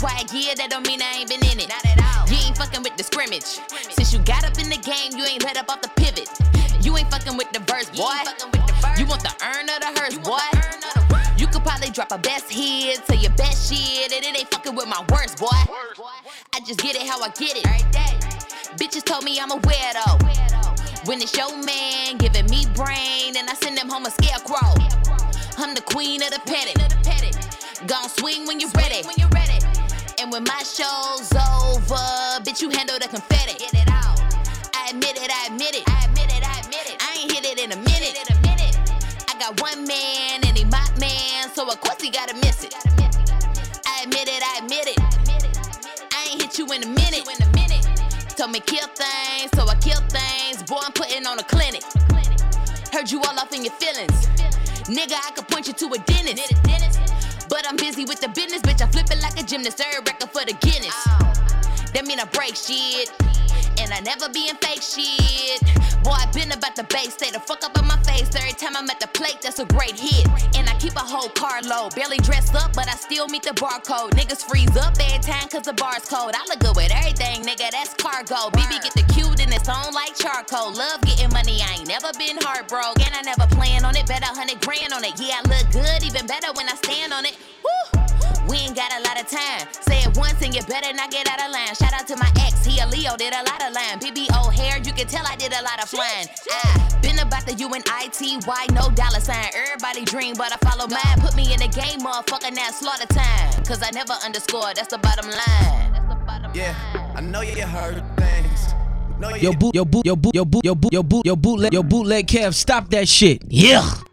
quiet year, that don't mean I ain't been in it. Not at all. You ain't fucking with the scrimmage. Since you got up in the game, you ain't let up off the pivot. You ain't fucking with the verse, boy. You want the earn or the hearse, boy. You could probably drop a best hit to your best shit, and it ain't fucking with my worst, boy. I just get it how I get it. Bitches told me I'm a weirdo. When it's your man giving me brain, and I send them home a scarecrow. I'm the queen of the petty. Gon' swing when you're ready. And when my show's over, bitch, you handle the confetti. I admit it. I ain't hit it in a minute. I got one man and he my man, so of course he gotta miss it. I admit it. I ain't hit you in a minute. Told me kill things, so I kill things. Boy, I'm putting on a clinic. Heard you all off in your feelings. Nigga, I could point you to a dentist. But I'm busy with the business, bitch. I flip it like a gymnast. Third record for the Guinness. That mean I break shit. And I never be in fake shit. Boy, I been about the base. Stay the fuck up in my face. Every time I'm at the plate, that's a great hit. And I keep a whole carload. Barely dressed up, but I still meet the barcode. Niggas freeze up every time cause the bar's cold. I look good with everything, nigga, that's cargo. BB get the cute in its own like charcoal. Love getting money, I ain't never been heartbroken. And I never plan on it, bet 100 grand on it. Yeah, I look good, even better when I stand on it. Woo! We ain't got a lot of time. Say it once and you better not get out of line. Shout out to my ex, he a Leo, did a lot of line. BB O'Hare, you can tell I did a lot of flying. I been about the UNITY, no dollar sign. Everybody dream, but I follow mine. Put me in the game, motherfucker, now slaughter time. Cause I never underscore, that's the bottom line. Yeah, I know you heard things. Yo bootleg Kev, stop that shit. Yeah.